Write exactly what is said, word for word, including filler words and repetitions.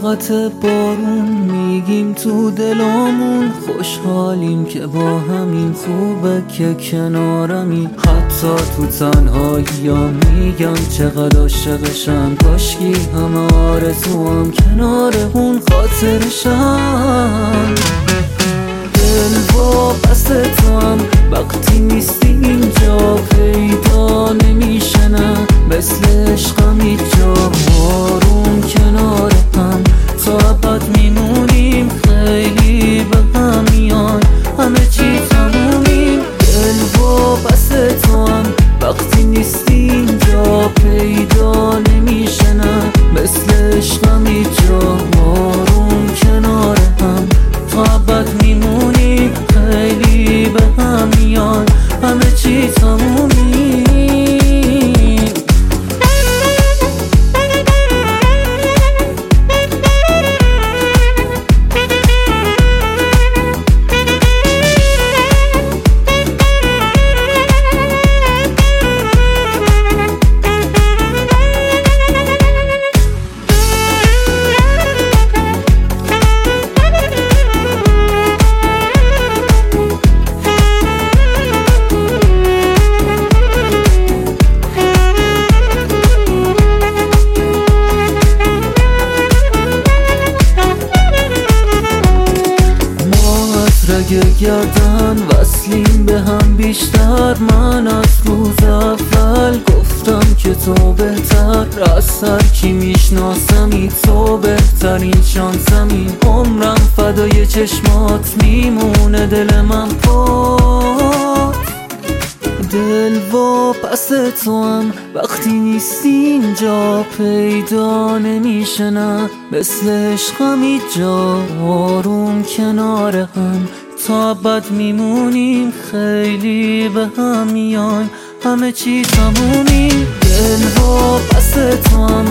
طاقت بارون میگیم تو دلامون، خوشحالیم که با همین خوبه که کنارمی. حتی تو تنهایی ها میگم چقدر عاشقشم، کاشکی همه آرزوام کنار اون خاطرشم. دل وابست تو هم وقتی نیستی اینجا پیدا نمیشه، نه مثل عشقم هیچ جا. آروم کنار هم تا ابد میمونیم، خیلی به هم میان همه چی تمومیم. دل وابست تو هم وقتی نیستی اینجا پیدا نمیشه، نه مثل عشقم هیچ جا. آروم کنار هم تا ابد میمونیم، خیلی به هم میان همه چی تمومیم. رگ گردن وصلیم به هم بیشتر. من از روز اول گفتم که تو بهتر، از سر کی میشناسمی تو بهترین شانسمی. عمرم فدای چشمات میمونه دل من پات. دل واپس تو هم وقتی نیستی اینجا پیدا نمیشه، نه مثل عشقم هیچ جا. آروم کنار هم تا ابد میمونیم، خیلی به هم میان همه چی تمومیم. دل واپس تو هم